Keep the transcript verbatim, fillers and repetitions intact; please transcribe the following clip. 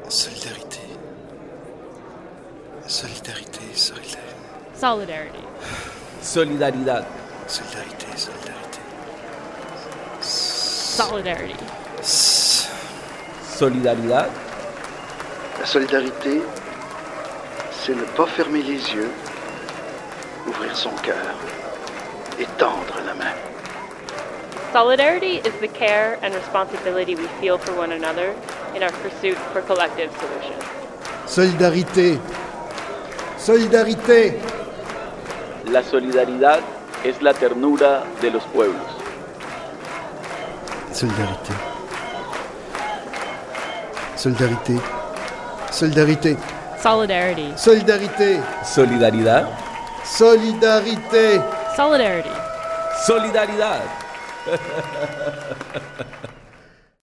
Solidarité. Solidarité, solidarité. Solidarity. Solidaridad. Solidarité, solidarité. Solidarity. Solidaridad. La solidarité, c'est ne pas fermer les yeux, ouvrir son cœur et tendre la main. Solidarity is the care and responsibility we feel for one another in our pursuit for collective solutions. Solidarité. Solidarité. La solidaridad es la ternura de los pueblos. Solidarité. Solidarité. Solidarité. Solidarity. Solidarité. Solidaridad. Solidarité. Solidarity. Solidaridad.